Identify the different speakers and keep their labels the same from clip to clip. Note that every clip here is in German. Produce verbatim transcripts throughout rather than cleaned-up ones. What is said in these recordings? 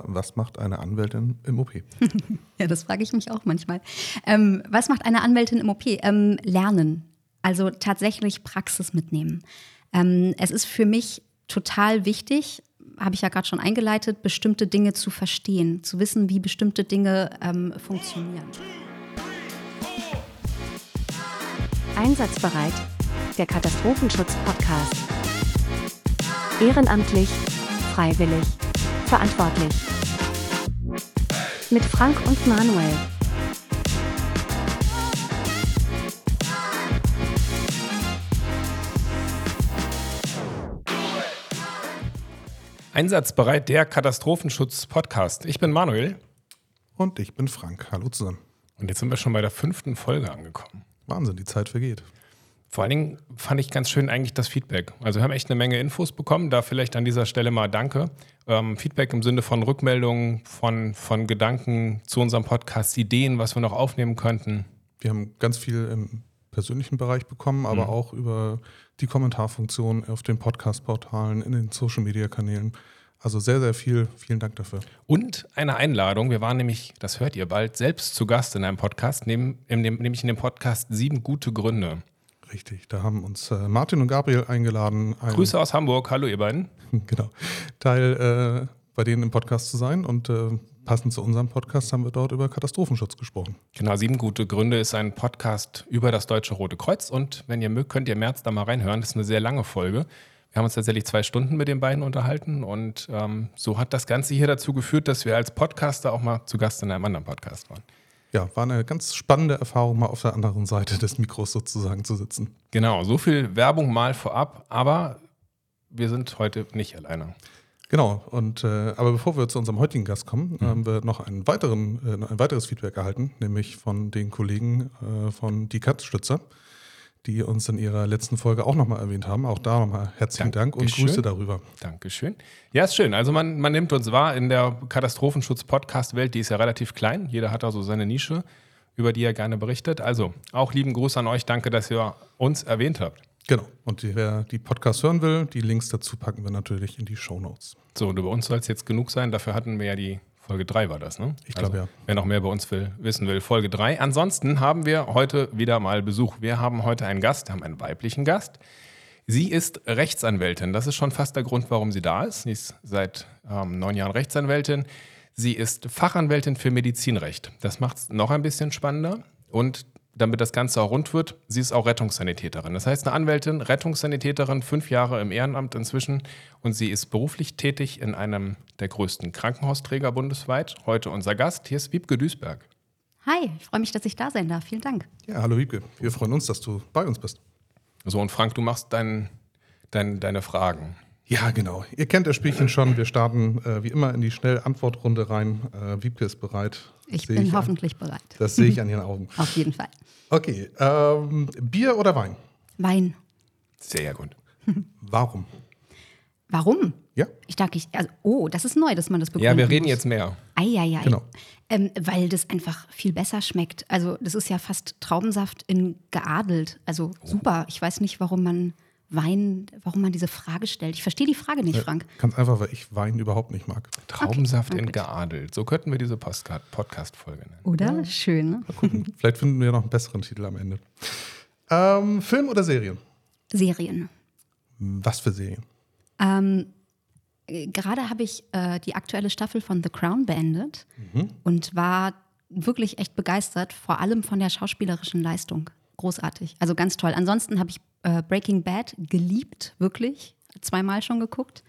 Speaker 1: was macht eine Anwältin im O P?
Speaker 2: Ja, das frage ich mich auch manchmal. Ähm, was macht eine Anwältin im O P? Ähm, lernen, also tatsächlich Praxis mitnehmen. Ähm, es ist für mich total wichtig, habe ich ja gerade schon eingeleitet, bestimmte Dinge zu verstehen, zu wissen, wie bestimmte Dinge ähm, funktionieren.
Speaker 3: Einsatzbereit, der Katastrophenschutz-Podcast. Ehrenamtlich, freiwillig, verantwortlich. Mit Frank und Manuel.
Speaker 4: Einsatzbereit, der Katastrophenschutz-Podcast. Ich bin Manuel.
Speaker 1: Und ich bin Frank. Hallo zusammen.
Speaker 4: Und jetzt sind wir schon bei der fünften Folge angekommen.
Speaker 1: Wahnsinn, die Zeit vergeht.
Speaker 4: Vor allen Dingen fand ich ganz schön eigentlich das Feedback. Also wir haben echt eine Menge Infos bekommen. Da vielleicht an dieser Stelle mal danke. Ähm, Feedback im Sinne von Rückmeldungen, von, von Gedanken zu unserem Podcast, Ideen, was wir noch aufnehmen könnten.
Speaker 1: Wir haben ganz viel im persönlichen Bereich bekommen, aber
Speaker 4: Mhm.
Speaker 1: auch über die Kommentarfunktion auf den Podcast-Portalen, in den Social-Media-Kanälen. Also sehr, sehr viel. Vielen Dank dafür.
Speaker 4: Und eine Einladung. Wir waren nämlich, das hört ihr bald, selbst zu Gast in einem Podcast, neben, in dem, nämlich in dem Podcast Sieben gute Gründe.
Speaker 1: Richtig, da haben uns äh, Martin und Gabriel eingeladen. Ein,
Speaker 4: Grüße aus Hamburg. Hallo ihr beiden.
Speaker 1: Genau. Teil äh, bei denen im Podcast zu sein. Und äh, passend zu unserem Podcast haben wir dort über Katastrophenschutz gesprochen.
Speaker 4: Genau, Sieben gute Gründe ist ein Podcast über das Deutsche Rote Kreuz. Und wenn ihr mögt, könnt ihr im März da mal reinhören. Das ist eine sehr lange Folge. Wir haben uns tatsächlich zwei Stunden mit den beiden unterhalten. Und ähm, so hat das Ganze hier dazu geführt, dass wir als Podcaster auch mal zu Gast in einem anderen Podcast waren.
Speaker 1: Ja, war eine ganz spannende Erfahrung, mal auf der anderen Seite des Mikros sozusagen zu sitzen.
Speaker 4: Genau, so viel Werbung mal vorab. Aber wir sind heute nicht alleine.
Speaker 1: Genau, und äh, aber bevor wir zu unserem heutigen Gast kommen,
Speaker 4: Mhm.
Speaker 1: haben wir noch einen weiteren, äh, ein weiteres Feedback erhalten, nämlich von den Kollegen äh, von Die Katz-Stützer, die uns in ihrer letzten Folge auch nochmal erwähnt haben. Auch da nochmal herzlichen Dank und
Speaker 4: Dankeschön.
Speaker 1: Grüße darüber.
Speaker 4: Dankeschön. Ja, ist schön. Also man, man nimmt uns wahr in der Katastrophenschutz-Podcast-Welt, die ist ja relativ klein. Jeder hat also seine Nische, über die er gerne berichtet. Also auch lieben Gruß an euch. Danke, dass ihr uns erwähnt habt.
Speaker 1: Genau, und die, wer die Podcasts hören will, die Links dazu packen wir natürlich in die Shownotes.
Speaker 4: So, und über uns soll es jetzt genug sein. Dafür hatten wir ja die Folge drei war das, ne?
Speaker 1: Ich glaube,
Speaker 4: also,
Speaker 1: ja.
Speaker 4: Wer noch mehr bei uns will, wissen will, Folge drei. Ansonsten haben wir heute wieder mal Besuch. Wir haben heute einen Gast, haben einen weiblichen Gast. Sie ist Rechtsanwältin. Das ist schon fast der Grund, warum sie da ist. Sie ist seit ähm, neun Jahren Rechtsanwältin. Sie ist Fachanwältin für Medizinrecht. Das macht es noch ein bisschen spannender. Und damit das Ganze auch rund wird, sie ist auch Rettungssanitäterin. Das heißt, eine Anwältin, Rettungssanitäterin, fünf Jahre im Ehrenamt inzwischen. Und sie ist beruflich tätig in einem der größten Krankenhausträger bundesweit. Heute unser Gast, hier ist Wiebke Duisberg.
Speaker 2: Hi, ich freue mich, dass ich da sein darf. Vielen Dank.
Speaker 1: Ja, hallo Wiebke. Wir freuen uns, dass du bei uns bist.
Speaker 4: So, und Frank, du machst dein, dein, deine Fragen.
Speaker 1: Ja, genau. Ihr kennt das Spielchen schon. Wir starten äh, wie immer in die Schnell-Antwort-Runde rein. Äh, Wiebke ist bereit.
Speaker 2: Ich
Speaker 1: Sehe
Speaker 2: bin
Speaker 1: ich
Speaker 2: hoffentlich
Speaker 1: an,
Speaker 2: bereit.
Speaker 1: Das sehe ich an ihren Augen.
Speaker 2: Auf jeden Fall.
Speaker 1: Okay, ähm, Bier oder Wein?
Speaker 2: Wein.
Speaker 4: Sehr gut.
Speaker 1: Warum?
Speaker 2: Warum?
Speaker 1: Ja,
Speaker 2: Ich dachte, ich, also, oh, das ist neu, dass man das begründen
Speaker 4: Ja, wir reden
Speaker 2: muss.
Speaker 4: jetzt mehr.
Speaker 2: Eieiei.
Speaker 1: Genau.
Speaker 2: Ähm, weil das einfach viel besser schmeckt. Also das ist ja fast Traubensaft in geadelt. Also super. Ich weiß nicht, warum man Wein, warum man diese Frage stellt. Ich verstehe die Frage nicht, Frank.
Speaker 1: ganz einfach, weil ich Wein überhaupt nicht mag.
Speaker 4: Traubensaft
Speaker 2: Okay,
Speaker 4: in
Speaker 2: gut.
Speaker 4: geadelt. So könnten wir diese Postcard- Podcast-Folge nennen.
Speaker 2: Oder? Schön, ne?
Speaker 1: Mal gucken. Vielleicht finden wir noch einen besseren Titel am Ende. Ähm, Film oder Serien?
Speaker 2: Serien.
Speaker 1: Was für Serien?
Speaker 2: Ähm, äh, gerade habe ich äh, die aktuelle Staffel von The Crown beendet und war wirklich echt begeistert, vor allem von der schauspielerischen Leistung. Großartig, also ganz toll. Ansonsten habe ich äh, Breaking Bad geliebt, wirklich, zweimal schon geguckt.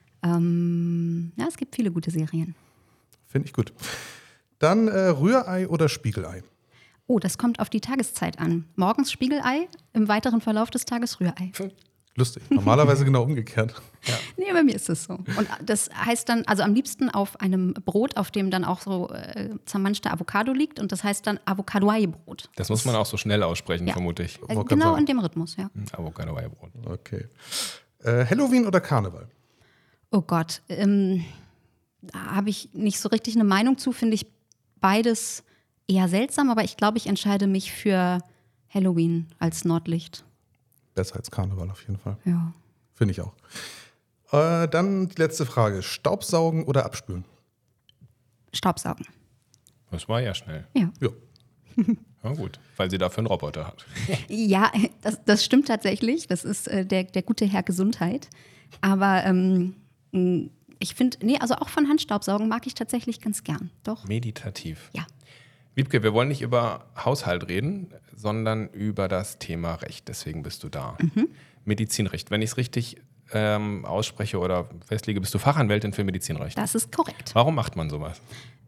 Speaker 2: Ähm, ja, es gibt viele gute Serien.
Speaker 1: Finde ich gut. Dann äh, Rührei oder Spiegelei?
Speaker 2: Oh, das kommt auf die Tageszeit an. Morgens Spiegelei, im weiteren Verlauf des Tages Rührei.
Speaker 1: Lustig. Normalerweise genau umgekehrt.
Speaker 2: Nee, bei mir ist es so. Und das heißt dann, also am liebsten auf einem Brot, auf dem dann auch so äh, zermanschte Avocado liegt. Und das heißt dann Avocadoei-Brot.
Speaker 4: Das muss man auch so schnell aussprechen,
Speaker 2: Ja.
Speaker 4: vermute ich.
Speaker 2: Äh,
Speaker 1: Wollte
Speaker 2: genau
Speaker 1: gerade
Speaker 2: in dem Rhythmus, ja.
Speaker 4: Avocado-Ei-Brot.
Speaker 1: Okay. Äh, Halloween oder Karneval?
Speaker 2: Oh Gott, ähm, da habe ich nicht so richtig eine Meinung zu, finde ich beides eher seltsam, aber ich glaube, ich entscheide mich für Halloween als Nordlicht.
Speaker 1: Besser als Karneval auf jeden Fall.
Speaker 2: Ja.
Speaker 1: Finde ich auch. Äh, dann die letzte Frage. Staubsaugen oder abspülen?
Speaker 2: Staubsaugen.
Speaker 4: Das war ja schnell.
Speaker 2: Ja.
Speaker 1: Ja.
Speaker 4: Ja gut, weil sie dafür einen Roboter hat.
Speaker 2: Ja, das, das stimmt tatsächlich. Das ist äh, der, der gute Herr Gesundheit. Aber ähm, ich finde, nee, also auch von Handstaubsaugen mag ich tatsächlich ganz gern. Doch.
Speaker 4: Meditativ.
Speaker 2: Ja.
Speaker 4: Wiebke, wir wollen nicht über Haushalt reden, sondern über das Thema Recht. Deswegen bist du da. Mhm. Medizinrecht. Wenn ich es richtig ähm, ausspreche oder festlege, bist du Fachanwältin für Medizinrecht.
Speaker 2: Das ist korrekt.
Speaker 4: Warum macht man sowas?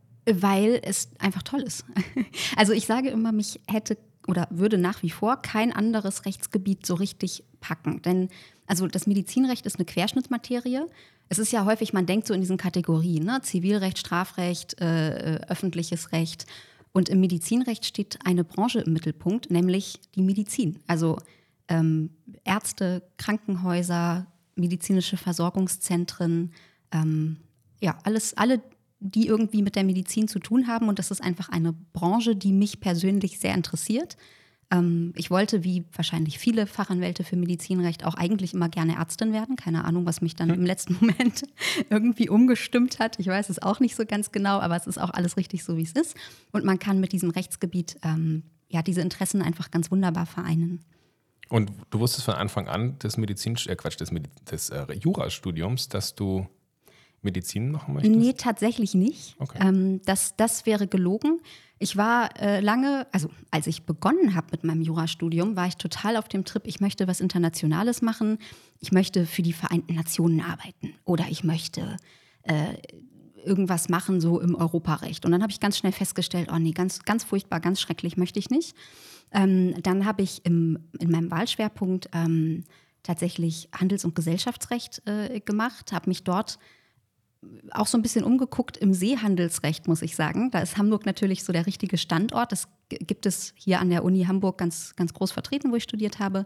Speaker 2: Weil es einfach toll ist. Also ich sage immer, mich hätte oder würde nach wie vor kein anderes Rechtsgebiet so richtig packen. Denn also das Medizinrecht ist eine Querschnittsmaterie. Es ist ja häufig, man denkt so in diesen Kategorien, ne? Zivilrecht, Strafrecht, äh, öffentliches Recht. Und im Medizinrecht steht eine Branche im Mittelpunkt, nämlich die Medizin. Also ähm, Ärzte, Krankenhäuser, medizinische Versorgungszentren, ähm, ja, alles, alle, die irgendwie mit der Medizin zu tun haben. Und das ist einfach eine Branche, die mich persönlich sehr interessiert. Ähm, ich wollte, wie wahrscheinlich viele Fachanwälte für Medizinrecht, auch eigentlich immer gerne Ärztin werden. Keine Ahnung, was mich dann hm. im letzten Moment irgendwie umgestimmt hat. Ich weiß es auch nicht so ganz genau, aber es ist auch alles richtig so, wie es ist. Und man kann mit diesem Rechtsgebiet ähm, ja, diese Interessen einfach ganz wunderbar vereinen.
Speaker 4: Und du wusstest von Anfang an des Medizin, äh Quatsch, des, Medi- des äh, Jurastudiums, dass du Medizin machen möchtest?
Speaker 2: Nee, tatsächlich nicht.
Speaker 4: Okay.
Speaker 2: Ähm, das, das wäre gelogen. Ich war äh, lange, also als ich begonnen habe mit meinem Jurastudium, war ich total auf dem Trip, ich möchte was Internationales machen. Ich möchte für die Vereinten Nationen arbeiten oder ich möchte äh, irgendwas machen so im Europarecht. Und dann habe ich ganz schnell festgestellt, oh nee, ganz, ganz furchtbar, ganz schrecklich möchte ich nicht. Ähm, dann habe ich im, in meinem Wahlschwerpunkt ähm, tatsächlich Handels- und Gesellschaftsrecht äh, gemacht, habe mich dort auch so ein bisschen umgeguckt im Seehandelsrecht, muss ich sagen. Da ist Hamburg natürlich so der richtige Standort. Das gibt es hier an der Uni Hamburg ganz, ganz groß vertreten, wo ich studiert habe.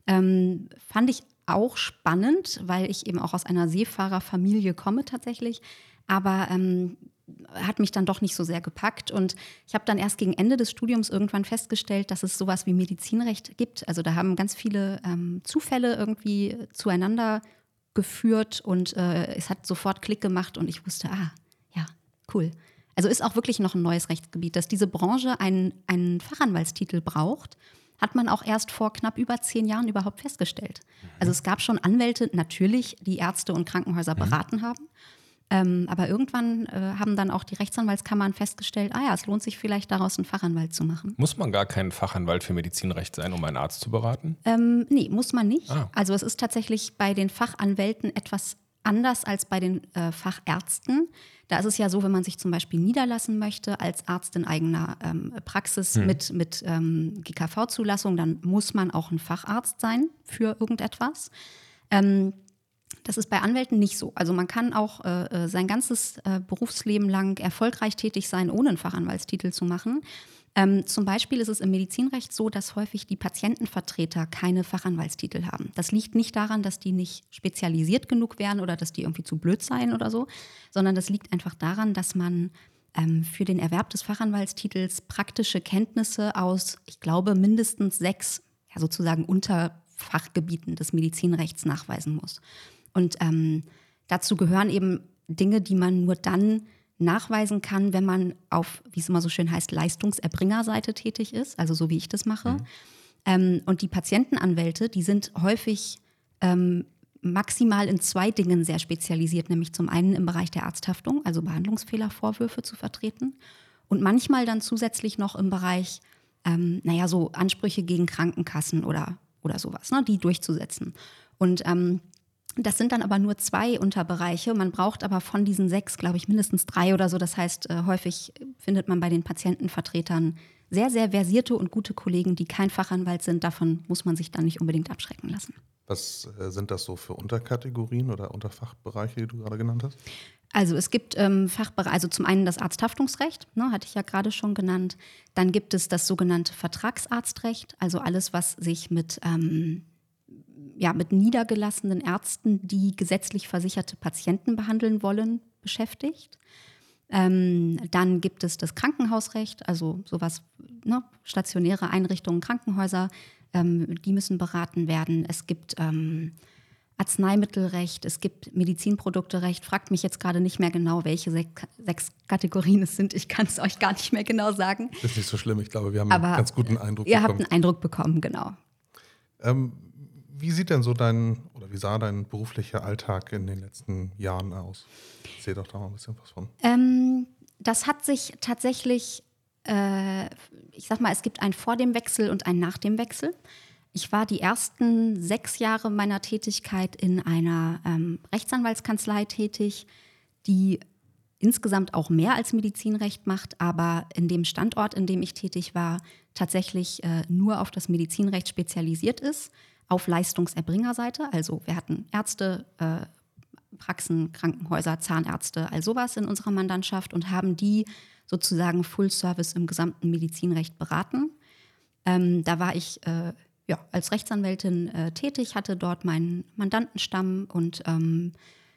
Speaker 2: Ähm, fand ich auch spannend, weil ich eben auch aus einer Seefahrerfamilie komme tatsächlich. Aber ähm, hat mich dann doch nicht so sehr gepackt. Und ich habe dann erst gegen Ende des Studiums irgendwann festgestellt, dass es sowas wie Medizinrecht gibt. Also da haben ganz viele ähm, Zufälle irgendwie zueinander geführt und äh, es hat sofort Klick gemacht und ich wusste, ah, ja, cool. Also ist auch wirklich noch ein neues Rechtsgebiet. Dass diese Branche einen, einen Fachanwaltstitel braucht, hat man auch erst vor knapp über zehn Jahren überhaupt festgestellt. Also es gab schon Anwälte, natürlich, die Ärzte und Krankenhäuser beraten haben. Ähm, aber irgendwann äh, haben dann auch die Rechtsanwaltskammern festgestellt, ah ja, es lohnt sich vielleicht daraus einen Fachanwalt zu machen.
Speaker 4: Muss man gar kein Fachanwalt für Medizinrecht sein, um einen Arzt zu beraten?
Speaker 2: Ähm, nee, muss man nicht.
Speaker 4: Ah.
Speaker 2: Also es ist tatsächlich bei den Fachanwälten etwas anders als bei den äh, Fachärzten. Da ist es ja so, wenn man sich zum Beispiel niederlassen möchte als Arzt in eigener ähm, Praxis hm. mit, mit ähm, G K V-Zulassung, dann muss man auch ein Facharzt sein für irgendetwas. Ähm, Das ist bei Anwälten nicht so. Also man kann auch äh, sein ganzes äh, Berufsleben lang erfolgreich tätig sein, ohne einen Fachanwaltstitel zu machen. Ähm, zum Beispiel ist es im Medizinrecht so, dass häufig die Patientenvertreter keine Fachanwaltstitel haben. Das liegt nicht daran, dass die nicht spezialisiert genug wären oder dass die irgendwie zu blöd seien oder so, sondern das liegt einfach daran, dass man ähm, für den Erwerb des Fachanwaltstitels praktische Kenntnisse aus, ich glaube, mindestens sechs ja, sozusagen Unterfachgebieten des Medizinrechts nachweisen muss. Und ähm, dazu gehören eben Dinge, die man nur dann nachweisen kann, wenn man auf, wie es immer so schön heißt, Leistungserbringerseite tätig ist, also so wie ich das mache. Mhm. Ähm, und die Patientenanwälte, die sind häufig ähm, maximal in zwei Dingen sehr spezialisiert, nämlich zum einen im Bereich der Arzthaftung, also Behandlungsfehlervorwürfe zu vertreten und manchmal dann zusätzlich noch im Bereich, ähm, naja, so Ansprüche gegen Krankenkassen oder, oder sowas, ne, die durchzusetzen. Und ähm, das sind dann aber nur zwei Unterbereiche. Man braucht aber von diesen sechs, glaube ich, mindestens drei oder so. Das heißt, äh, häufig findet man bei den Patientenvertretern sehr, sehr versierte und gute Kollegen, die kein Fachanwalt sind. Davon muss man sich dann nicht unbedingt abschrecken lassen.
Speaker 1: Was äh, sind das so für Unterkategorien oder Unterfachbereiche, die du gerade genannt hast?
Speaker 2: Also es gibt ähm, Fachbereiche, also zum einen das Arzthaftungsrecht, ne, hatte ich ja gerade schon genannt. Dann gibt es das sogenannte Vertragsarztrecht, also alles, was sich mit ähm, ja, mit niedergelassenen Ärzten, die gesetzlich versicherte Patienten behandeln wollen, beschäftigt. Ähm, dann gibt es das Krankenhausrecht, also sowas, ne, stationäre Einrichtungen, Krankenhäuser, ähm, die müssen beraten werden. Es gibt ähm, Arzneimittelrecht, es gibt Medizinprodukterecht. Fragt mich jetzt gerade nicht mehr genau, welche sech- sechs Kategorien es sind. Ich kann es euch gar nicht mehr genau sagen.
Speaker 1: Ist nicht so schlimm. Ich glaube, wir haben
Speaker 2: Aber
Speaker 1: einen ganz guten Eindruck
Speaker 2: ihr
Speaker 1: bekommen.
Speaker 2: habt einen Eindruck bekommen, genau.
Speaker 1: Ähm, wie sieht denn so dein, oder wie sah dein beruflicher Alltag in den letzten Jahren aus? Erzähl doch da mal ein bisschen was von.
Speaker 2: Ähm, das hat sich tatsächlich, äh, ich sag mal, es gibt ein vor dem Wechsel und ein nach dem Wechsel. Ich war die ersten sechs Jahre meiner Tätigkeit in einer ähm, Rechtsanwaltskanzlei tätig, die insgesamt auch mehr als Medizinrecht macht, aber in dem Standort, in dem ich tätig war, tatsächlich äh, nur auf das Medizinrecht spezialisiert ist, auf Leistungserbringerseite. Also wir hatten Ärzte, äh, Praxen, Krankenhäuser, Zahnärzte, all sowas in unserer Mandantschaft und haben die sozusagen Full Service im gesamten Medizinrecht beraten. Ähm, da war ich äh, ja, als Rechtsanwältin äh, tätig, hatte dort meinen Mandantenstamm und ähm,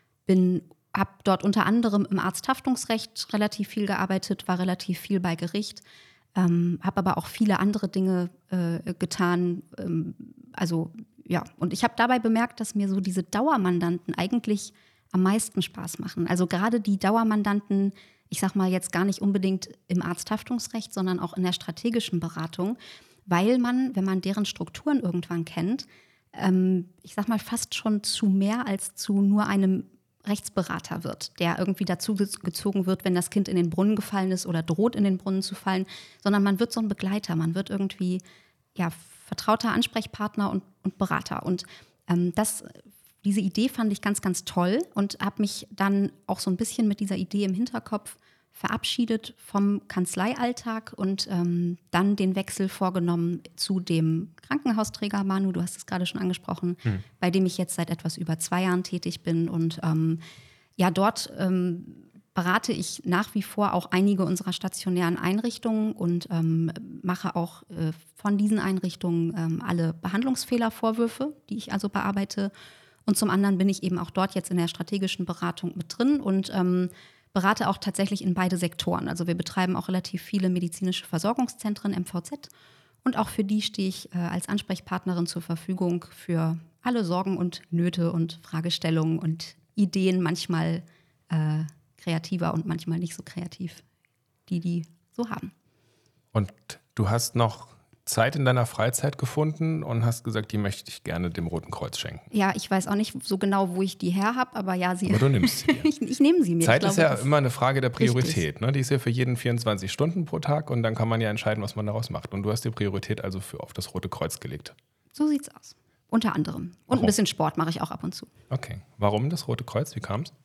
Speaker 2: bin habe dort unter anderem im Arzthaftungsrecht relativ viel gearbeitet, war relativ viel bei Gericht, ähm, habe aber auch viele andere Dinge äh, getan. Ähm, also ja, und ich habe dabei bemerkt, dass mir so diese Dauermandanten eigentlich am meisten Spaß machen. Also gerade die Dauermandanten, ich sag mal jetzt gar nicht unbedingt im Arzthaftungsrecht, sondern auch in der strategischen Beratung, weil man, wenn man deren Strukturen irgendwann kennt, ähm, ich sag mal fast schon zu mehr als zu nur einem Rechtsberater wird, der irgendwie dazu gezogen wird, wenn das Kind in den Brunnen gefallen ist oder droht, in den Brunnen zu fallen, sondern man wird so ein Begleiter, man wird irgendwie ja, vertrauter Ansprechpartner und, und Berater. Und ähm, das, diese Idee fand ich ganz, ganz toll und habe mich dann auch so ein bisschen mit dieser Idee im Hinterkopf verabschiedet vom Kanzleialltag und ähm, dann den Wechsel vorgenommen zu dem Krankenhausträger Manu, du hast es gerade schon angesprochen, hm. bei dem ich jetzt seit etwas über zwei Jahren tätig bin. Und ähm, ja, dort ähm, berate ich nach wie vor auch einige unserer stationären Einrichtungen und ähm, mache auch äh, von diesen Einrichtungen ähm, alle Behandlungsfehlervorwürfe, die ich also bearbeite. Und zum anderen bin ich eben auch dort jetzt in der strategischen Beratung mit drin und ähm, berate auch tatsächlich in beide Sektoren. Also wir betreiben auch relativ viele medizinische Versorgungszentren, M V Z. Und auch für die stehe ich äh, als Ansprechpartnerin zur Verfügung für alle Sorgen und Nöte und Fragestellungen und Ideen, manchmal äh, kreativer und manchmal nicht so kreativ, die die so haben.
Speaker 4: Und du hast noch Zeit in deiner Freizeit gefunden und hast gesagt, die möchte ich gerne dem Roten Kreuz schenken.
Speaker 2: Ja, ich weiß auch nicht so genau, wo ich die her habe, aber ja, sie.
Speaker 4: Aber du nimmst sie dir.
Speaker 2: ich, ich nehme sie mir.
Speaker 4: Zeit
Speaker 2: ich
Speaker 4: ist
Speaker 2: glaube,
Speaker 4: ja immer eine Frage der Priorität. Ne? Die ist ja für jeden vierundzwanzig Stunden pro Tag und dann kann man ja entscheiden, was man daraus macht. Und du hast die Priorität also für auf das Rote Kreuz gelegt.
Speaker 2: So sieht's aus. Unter anderem. Und
Speaker 4: Warum?
Speaker 2: Ein bisschen Sport mache ich auch ab und zu.
Speaker 4: Okay. Warum das Rote Kreuz? Wie kam es?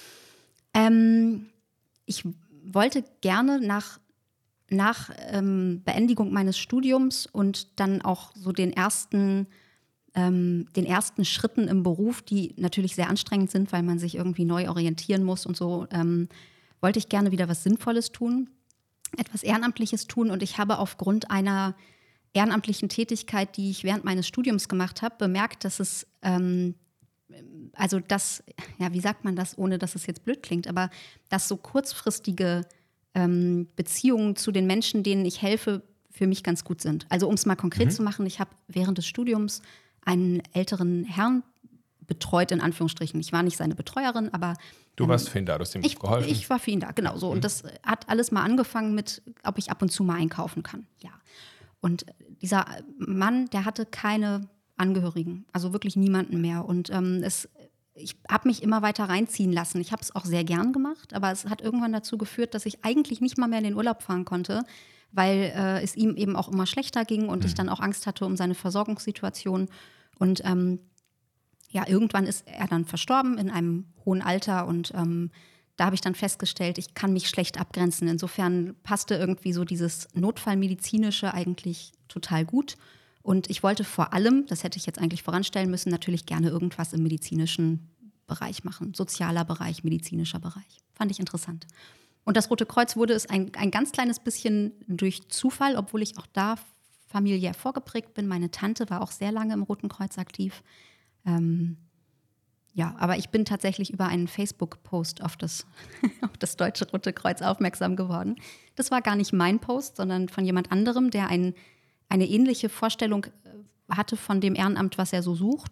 Speaker 2: Ähm, ich wollte gerne nach Nach ähm, Beendigung meines Studiums und dann auch so den ersten, ähm, den ersten Schritten im Beruf, die natürlich sehr anstrengend sind, weil man sich irgendwie neu orientieren muss und so, ähm, wollte ich gerne wieder was Sinnvolles tun, etwas Ehrenamtliches tun. Und ich habe aufgrund einer ehrenamtlichen Tätigkeit, die ich während meines Studiums gemacht habe, bemerkt, dass es, ähm, also das, ja, wie sagt man das, ohne dass es jetzt blöd klingt, aber dass so kurzfristige Ähm, Beziehungen zu den Menschen, denen ich helfe, für mich ganz gut sind. Also um es mal konkret mhm. zu machen, ich habe während des Studiums einen älteren Herrn betreut, in Anführungsstrichen. Ich war nicht seine Betreuerin, aber
Speaker 4: Du warst ähm, für ihn da, du hast ihm
Speaker 2: ich,
Speaker 4: geholfen.
Speaker 2: Ich war für ihn da, genau so.
Speaker 4: Mhm.
Speaker 2: Und das hat alles mal angefangen mit, ob ich ab und zu mal einkaufen kann. Ja. Und dieser Mann, der hatte keine Angehörigen, also wirklich niemanden mehr. Und ähm, es Ich habe mich immer weiter reinziehen lassen. Ich habe es auch sehr gern gemacht, aber es hat irgendwann dazu geführt, dass ich eigentlich nicht mal mehr in den Urlaub fahren konnte, weil äh, es ihm eben auch immer schlechter ging und mhm. ich dann auch Angst hatte um seine Versorgungssituation. Und ähm, ja, irgendwann ist er dann verstorben in einem hohen Alter und ähm, da habe ich dann festgestellt, ich kann mich schlecht abgrenzen. Insofern passte irgendwie so dieses Notfallmedizinische eigentlich total gut. Und ich wollte vor allem, das hätte ich jetzt eigentlich voranstellen müssen, natürlich gerne irgendwas im medizinischen Bereich machen. Sozialer Bereich, medizinischer Bereich. Fand ich interessant. Und das Rote Kreuz wurde es ein, ein ganz kleines bisschen durch Zufall, obwohl ich auch da familiär vorgeprägt bin. Meine Tante war auch sehr lange im Roten Kreuz aktiv. Ähm, ja, aber ich bin tatsächlich über einen Facebook-Post auf das, auf das Deutsche Rote Kreuz aufmerksam geworden. Das war gar nicht mein Post, sondern von jemand anderem, der einen eine ähnliche Vorstellung hatte von dem Ehrenamt, was er so sucht.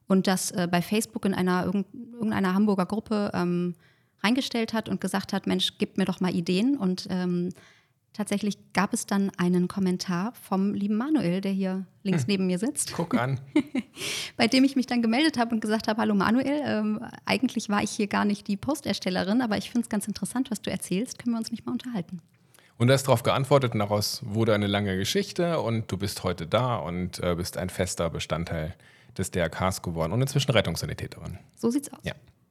Speaker 2: und das äh, bei Facebook in einer irgendeiner Hamburger Gruppe ähm, reingestellt hat und gesagt hat, Mensch, gib mir doch mal Ideen. Und ähm, tatsächlich gab es dann einen Kommentar vom lieben Manuel, der hier links hm. neben mir sitzt.
Speaker 4: Guck an.
Speaker 2: Bei dem ich mich dann gemeldet habe und gesagt habe, hallo Manuel, ähm, eigentlich war ich hier gar nicht die Posterstellerin, aber ich finde es ganz interessant, was du erzählst. Können wir uns nicht mal unterhalten?
Speaker 4: Und du hast darauf geantwortet und daraus wurde eine lange Geschichte und du bist heute da und äh, bist ein fester Bestandteil des D R Ks geworden und inzwischen Rettungssanitäterin.
Speaker 2: So sieht's aus.
Speaker 4: Ja.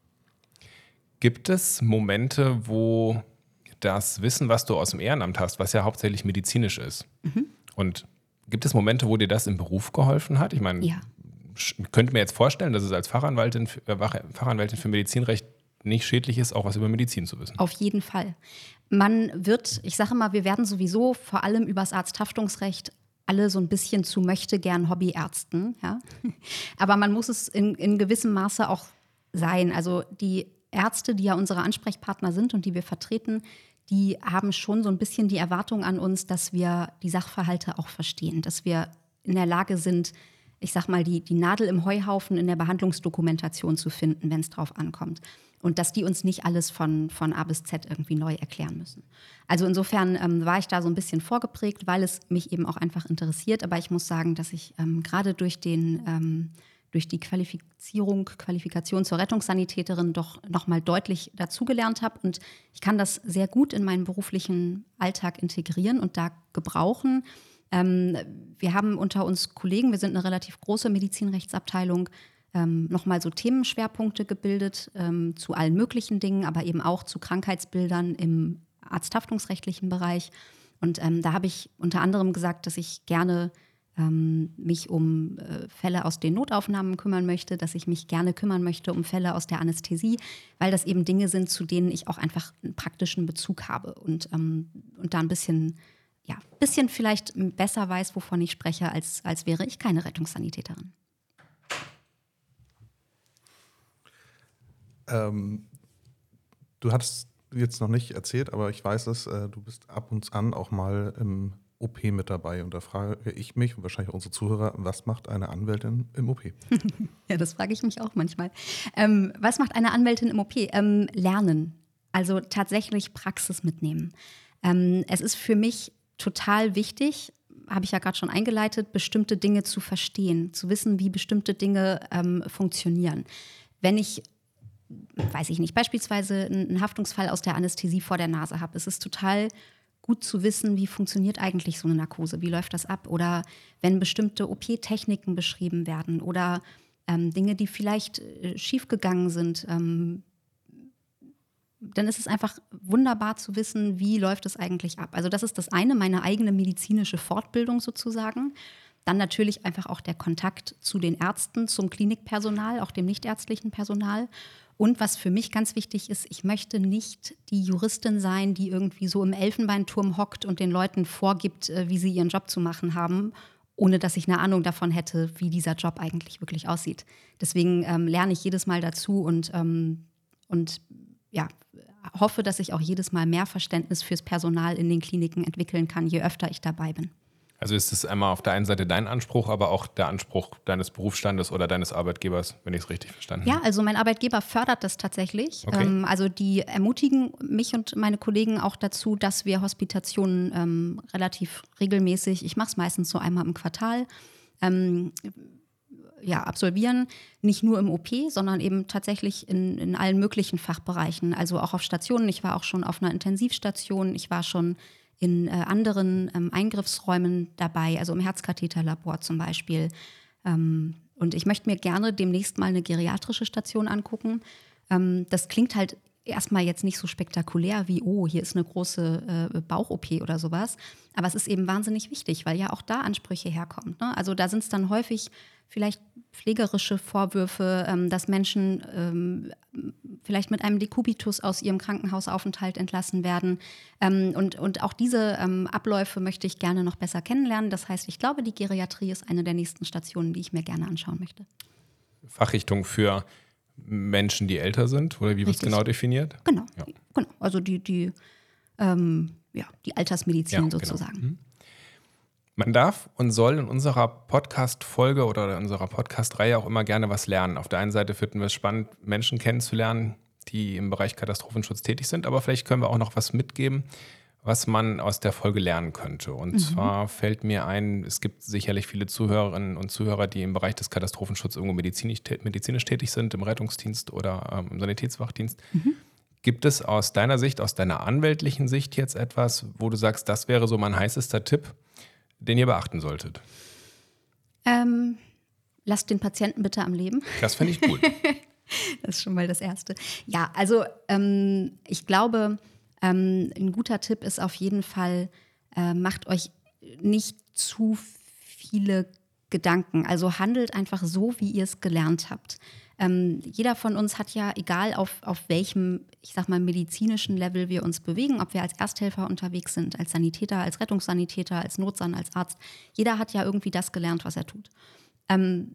Speaker 4: Gibt es Momente, wo das Wissen, was du aus dem Ehrenamt hast, was ja hauptsächlich medizinisch ist, mhm. und gibt es Momente, wo dir das im Beruf geholfen hat? Ich meine,
Speaker 2: ja.
Speaker 4: ich könnte mir jetzt vorstellen, dass es als Fachanwältin, äh, Fachanwältin für Medizinrecht nicht schädlich ist, auch was über Medizin zu wissen.
Speaker 2: Auf jeden Fall. Man wird, ich sage mal, wir werden sowieso vor allem über das Arzthaftungsrecht alle so ein bisschen zu möchtegern Hobbyärzten. Ja? Aber man muss es in, in gewissem Maße auch sein. Also die Ärzte, die ja unsere Ansprechpartner sind und die wir vertreten, die haben schon so ein bisschen die Erwartung an uns, dass wir die Sachverhalte auch verstehen, dass wir in der Lage sind, ich sag mal, die, die Nadel im Heuhaufen in der Behandlungsdokumentation zu finden, wenn es drauf ankommt. Und dass die uns nicht alles von, von A bis Z irgendwie neu erklären müssen. Also insofern ähm, war ich da so ein bisschen vorgeprägt, weil es mich eben auch einfach interessiert. Aber ich muss sagen, dass ich ähm, gerade durch den ähm, durch die Qualifizierung, Qualifikation zur Rettungssanitäterin doch nochmal deutlich dazugelernt habe. Und ich kann das sehr gut in meinen beruflichen Alltag integrieren und da gebrauchen. Ähm, wir haben unter uns Kollegen, wir sind eine relativ große Medizinrechtsabteilung, ähm, nochmal so Themenschwerpunkte gebildet ähm, zu allen möglichen Dingen, aber eben auch zu Krankheitsbildern im arzthaftungsrechtlichen Bereich. Und ähm, da habe ich unter anderem gesagt, dass ich gerne ähm, mich um äh, Fälle aus den Notaufnahmen kümmern möchte, dass ich mich gerne kümmern möchte um Fälle aus der Anästhesie, weil das eben Dinge sind, zu denen ich auch einfach einen praktischen Bezug habe und, ähm, und da ein bisschen, ja, bisschen vielleicht besser weiß, wovon ich spreche, als, als wäre ich keine Rettungssanitäterin.
Speaker 1: Ähm, du hattest jetzt noch nicht erzählt, aber ich weiß es, äh, du bist ab und an auch mal im O P mit dabei. Und da frage ich mich und wahrscheinlich auch unsere Zuhörer, was macht eine Anwältin im O P?
Speaker 2: Ja, das frage ich mich auch manchmal. Ähm, was macht eine Anwältin im O P? Ähm, lernen, also tatsächlich Praxis mitnehmen. Ähm, es ist für mich total wichtig, habe ich ja gerade schon eingeleitet, bestimmte Dinge zu verstehen, zu wissen, wie bestimmte Dinge ähm, funktionieren. Wenn ich weiß ich nicht, beispielsweise einen Haftungsfall aus der Anästhesie vor der Nase habe. Es ist total gut zu wissen, wie funktioniert eigentlich so eine Narkose, wie läuft das ab? Oder wenn bestimmte O P-Techniken beschrieben werden oder ähm, Dinge, die vielleicht äh, schiefgegangen sind, ähm, dann ist es einfach wunderbar zu wissen, wie läuft es eigentlich ab. Also das ist das eine, meine eigene medizinische Fortbildung sozusagen. Dann natürlich einfach auch der Kontakt zu den Ärzten, zum Klinikpersonal, auch dem nichtärztlichen Personal. Und was für mich ganz wichtig ist, ich möchte nicht die Juristin sein, die irgendwie so im Elfenbeinturm hockt und den Leuten vorgibt, wie sie ihren Job zu machen haben, ohne dass ich eine Ahnung davon hätte, wie dieser Job eigentlich wirklich aussieht. Deswegen ähm, lerne ich jedes Mal dazu und, ähm, und ja, hoffe, dass ich auch jedes Mal mehr Verständnis fürs Personal in den Kliniken entwickeln kann, je öfter ich dabei bin.
Speaker 4: Also ist es einmal auf der einen Seite dein Anspruch, aber auch der Anspruch deines Berufsstandes oder deines Arbeitgebers, wenn ich es richtig verstanden habe?
Speaker 2: Ja, also mein Arbeitgeber fördert das tatsächlich.
Speaker 4: Okay.
Speaker 2: Ähm, also die ermutigen mich und meine Kollegen auch dazu, dass wir Hospitationen ähm, relativ regelmäßig, ich mache es meistens so einmal im Quartal, ähm, ja, absolvieren. Nicht nur im O P, sondern eben tatsächlich in, in allen möglichen Fachbereichen. Also auch auf Stationen. Ich war auch schon auf einer Intensivstation. Ich war schon in äh, anderen ähm, Eingriffsräumen dabei, also im Herzkatheterlabor zum Beispiel. Ähm, und ich möchte mir gerne demnächst mal eine geriatrische Station angucken. Ähm, das klingt halt erstmal jetzt nicht so spektakulär wie, oh, hier ist eine große äh, Bauch-O P oder sowas. Aber es ist eben wahnsinnig wichtig, weil ja auch da Ansprüche herkommen. Ne? Also da sind es dann häufig vielleicht pflegerische Vorwürfe, ähm, dass Menschen ähm, vielleicht mit einem Dekubitus aus ihrem Krankenhausaufenthalt entlassen werden. Ähm, und, und auch diese ähm, Abläufe möchte ich gerne noch besser kennenlernen. Das heißt, ich glaube, die Geriatrie ist eine der nächsten Stationen, die ich mir gerne anschauen möchte.
Speaker 4: Fachrichtung für Menschen, die älter sind? Oder wie wird es genau definiert?
Speaker 2: Genau,
Speaker 4: ja.
Speaker 2: genau. Also die, die, ähm, ja, die Altersmedizin ja, sozusagen.
Speaker 4: Genau. Man darf und soll in unserer Podcast-Folge oder in unserer Podcast-Reihe auch immer gerne was lernen. Auf der einen Seite finden wir es spannend, Menschen kennenzulernen, die im Bereich Katastrophenschutz tätig sind, aber vielleicht können wir auch noch was mitgeben, was man aus der Folge lernen könnte. Und mhm. zwar fällt mir ein, es gibt sicherlich viele Zuhörerinnen und Zuhörer, die im Bereich des Katastrophenschutzes irgendwo medizinisch, medizinisch tätig sind, im Rettungsdienst oder ähm, im Sanitätswachdienst. Mhm. Gibt es aus deiner Sicht, aus deiner anwältlichen Sicht jetzt etwas, wo du sagst, das wäre so mein heißester Tipp, den ihr beachten solltet?
Speaker 2: Ähm, lasst den Patienten bitte am Leben.
Speaker 4: Das finde ich gut.
Speaker 2: Das ist schon mal das Erste. Ja, also ähm, ich glaube, ähm, ein guter Tipp ist auf jeden Fall, äh, macht euch nicht zu viele Gedanken. Also handelt einfach so, wie ihr es gelernt habt. Ähm, jeder von uns hat ja, egal auf, auf welchem, ich sag mal, medizinischen Level wir uns bewegen, ob wir als Ersthelfer unterwegs sind, als Sanitäter, als Rettungssanitäter, als Notsan, als Arzt, jeder hat ja irgendwie das gelernt, was er tut. Ähm,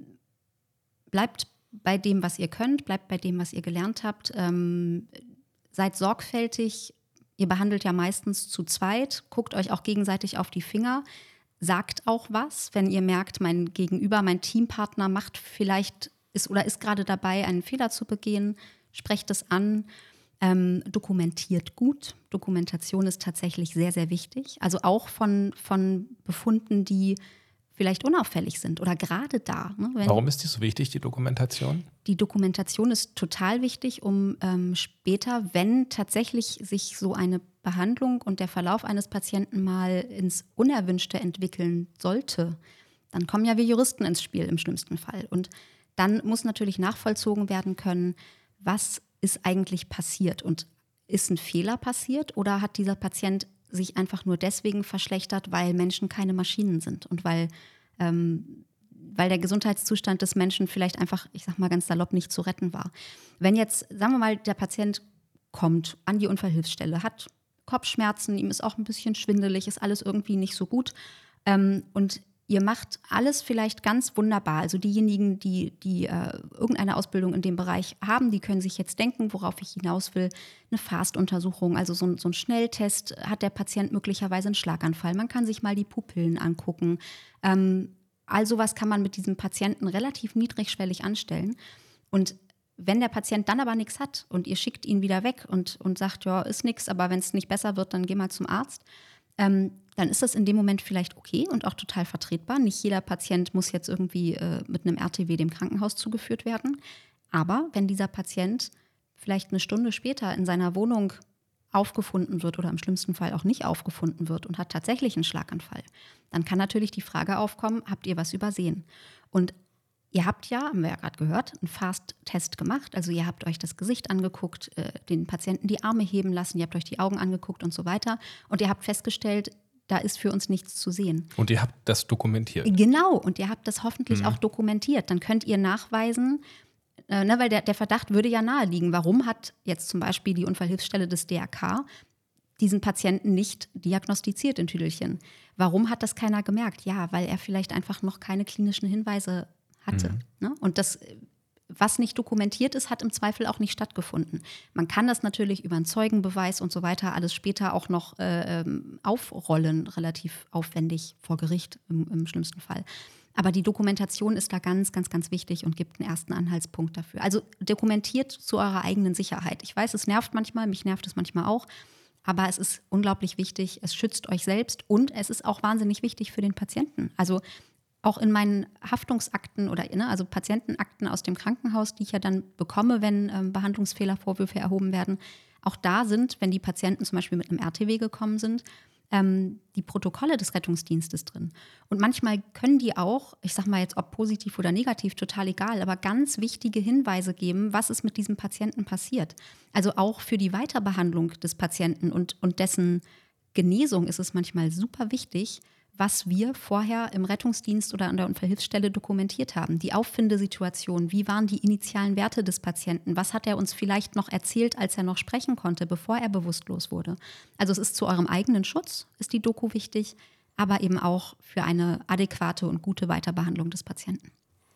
Speaker 2: bleibt bei dem, was ihr könnt, bleibt bei dem, was ihr gelernt habt. Ähm, seid sorgfältig. Ihr behandelt ja meistens zu zweit. Guckt euch auch gegenseitig auf die Finger. Sagt auch was, wenn ihr merkt, mein Gegenüber, mein Teampartner macht vielleicht ist oder ist gerade dabei, einen Fehler zu begehen. Sprecht es an. Ähm, dokumentiert gut. Dokumentation ist tatsächlich sehr, sehr wichtig. Also auch von, von Befunden, die vielleicht unauffällig sind oder gerade da. Ne, wenn
Speaker 4: Warum ist die so wichtig, die Dokumentation?
Speaker 2: Die Dokumentation ist total wichtig, um ähm, später, wenn tatsächlich sich so eine Behandlung und der Verlauf eines Patienten mal ins Unerwünschte entwickeln sollte, dann kommen ja wir Juristen ins Spiel im schlimmsten Fall. Und dann muss natürlich nachvollzogen werden können, was ist eigentlich passiert und ist ein Fehler passiert oder hat dieser Patient sich einfach nur deswegen verschlechtert, weil Menschen keine Maschinen sind und weil, ähm, weil der Gesundheitszustand des Menschen vielleicht einfach, ich sag mal ganz salopp, nicht zu retten war. Wenn jetzt, sagen wir mal, der Patient kommt an die Unfallhilfsstelle, hat Kopfschmerzen, ihm ist auch ein bisschen schwindelig, ist alles irgendwie nicht so gut ähm, und ihr macht alles vielleicht ganz wunderbar. Also diejenigen, die, die äh, irgendeine Ausbildung in dem Bereich haben, die können sich jetzt denken, worauf ich hinaus will. Eine Fast-Untersuchung, also so ein, so ein Schnelltest. Hat der Patient möglicherweise einen Schlaganfall? Man kann sich mal die Pupillen angucken. Ähm, all sowas kann man mit diesem Patienten relativ niedrigschwellig anstellen. Und wenn der Patient dann aber nichts hat und ihr schickt ihn wieder weg und, und sagt, ja, ist nichts, aber wenn es nicht besser wird, dann geh mal zum Arzt, ähm, dann ist das in dem Moment vielleicht okay und auch total vertretbar. Nicht jeder Patient muss jetzt irgendwie äh, mit einem R T W dem Krankenhaus zugeführt werden. Aber wenn dieser Patient vielleicht eine Stunde später in seiner Wohnung aufgefunden wird oder im schlimmsten Fall auch nicht aufgefunden wird und hat tatsächlich einen Schlaganfall, dann kann natürlich die Frage aufkommen, habt ihr was übersehen? Und ihr habt ja, haben wir ja gerade gehört, einen Fast-Test gemacht. Also ihr habt euch das Gesicht angeguckt, äh, den Patienten die Arme heben lassen, ihr habt euch die Augen angeguckt und so weiter. Und ihr habt festgestellt, da ist für uns nichts zu sehen.
Speaker 4: Und ihr habt das dokumentiert.
Speaker 2: Genau, und ihr habt das hoffentlich
Speaker 4: Mhm.
Speaker 2: auch dokumentiert. Dann könnt ihr nachweisen, äh, ne, weil der, der Verdacht würde ja naheliegen. Warum hat jetzt zum Beispiel die Unfallhilfsstelle des D R K diesen Patienten nicht diagnostiziert in Tüdelchen? Warum hat das keiner gemerkt? Ja, weil er vielleicht einfach noch keine klinischen Hinweise hatte. Mhm. Ne? Und das, was nicht dokumentiert ist, hat im Zweifel auch nicht stattgefunden. Man kann das natürlich über einen Zeugenbeweis und so weiter alles später auch noch äh, aufrollen, relativ aufwendig vor Gericht im, im schlimmsten Fall. Aber die Dokumentation ist da ganz, ganz, ganz wichtig und gibt einen ersten Anhaltspunkt dafür. Also dokumentiert zu eurer eigenen Sicherheit. Ich weiß, es nervt manchmal, mich nervt es manchmal auch, aber es ist unglaublich wichtig. Es schützt euch selbst und es ist auch wahnsinnig wichtig für den Patienten. Also auch in meinen Haftungsakten oder ne, also Patientenakten aus dem Krankenhaus, die ich ja dann bekomme, wenn ähm, Behandlungsfehlervorwürfe erhoben werden, auch da sind, wenn die Patienten zum Beispiel mit einem R T W gekommen sind, ähm, die Protokolle des Rettungsdienstes drin. Und manchmal können die auch, ich sag mal jetzt ob positiv oder negativ, total egal, aber ganz wichtige Hinweise geben, was ist mit diesem Patienten passiert. Also auch für die Weiterbehandlung des Patienten und, und dessen Genesung ist es manchmal super wichtig, was wir vorher im Rettungsdienst oder an der Unfallhilfsstelle dokumentiert haben. Die Auffindesituation, wie waren die initialen Werte des Patienten, was hat er uns vielleicht noch erzählt, als er noch sprechen konnte, bevor er bewusstlos wurde. Also es ist zu eurem eigenen Schutz, ist die Doku wichtig, aber eben auch für eine adäquate und gute Weiterbehandlung des Patienten.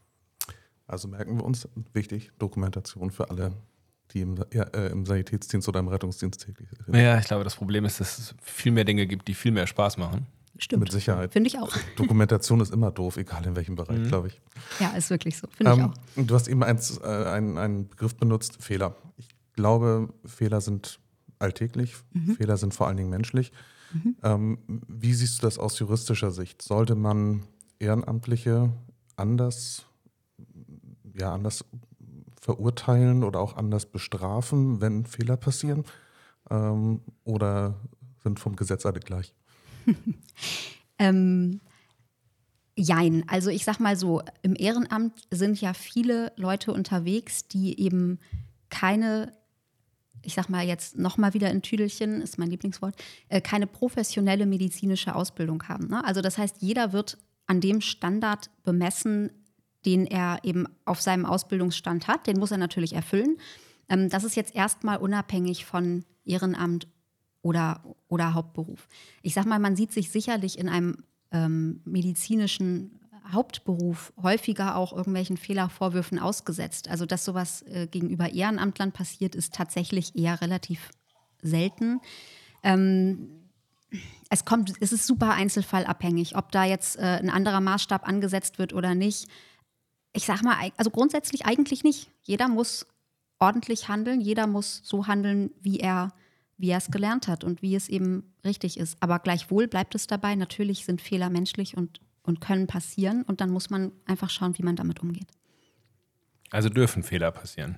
Speaker 1: Also merken wir uns, wichtig, Dokumentation für alle, die im, ja, äh, im Sanitätsdienst oder im Rettungsdienst tätig sind.
Speaker 4: Ja, ich glaube, das Problem ist, dass es viel mehr Dinge gibt, die viel mehr Spaß machen.
Speaker 2: Stimmt.
Speaker 1: Mit Sicherheit.
Speaker 2: Finde ich auch.
Speaker 1: Dokumentation ist immer doof, egal in welchem Bereich, mhm. glaube ich.
Speaker 2: Ja, ist wirklich so. Finde
Speaker 1: ähm,
Speaker 2: ich auch.
Speaker 1: Du hast eben eins, äh, einen, einen Begriff benutzt, Fehler. Ich glaube, Fehler sind alltäglich. Mhm. Fehler sind vor allen Dingen menschlich. Mhm. Ähm, wie siehst du das aus juristischer Sicht? Sollte man Ehrenamtliche anders, ja, anders verurteilen oder auch anders bestrafen, wenn Fehler passieren? Ähm, oder sind vom Gesetz alle gleich?
Speaker 2: ähm, jein. Also ich sag mal so, im Ehrenamt sind ja viele Leute unterwegs, die eben keine, ich sag mal jetzt nochmal wieder in Tüdelchen, ist mein Lieblingswort, äh, keine professionelle medizinische Ausbildung haben. Ne? Also das heißt, jeder wird an dem Standard bemessen, den er eben auf seinem Ausbildungsstand hat. Den muss er natürlich erfüllen. Ähm, das ist jetzt erstmal unabhängig von Ehrenamt oder, oder Hauptberuf. Ich sag mal, man sieht sich sicherlich in einem ähm, medizinischen Hauptberuf häufiger auch irgendwelchen Fehlervorwürfen ausgesetzt. Also dass sowas äh, gegenüber Ehrenamtlern passiert, ist tatsächlich eher relativ selten. Ähm, es kommt, es ist super einzelfallabhängig, ob da jetzt äh, ein anderer Maßstab angesetzt wird oder nicht. Ich sag mal, also grundsätzlich eigentlich nicht. Jeder muss ordentlich handeln, jeder muss so handeln, wie er wie er es gelernt hat und wie es eben richtig ist. Aber gleichwohl bleibt es dabei, natürlich sind Fehler menschlich und, und können passieren und dann muss man einfach schauen, wie man damit umgeht.
Speaker 4: Also dürfen Fehler passieren?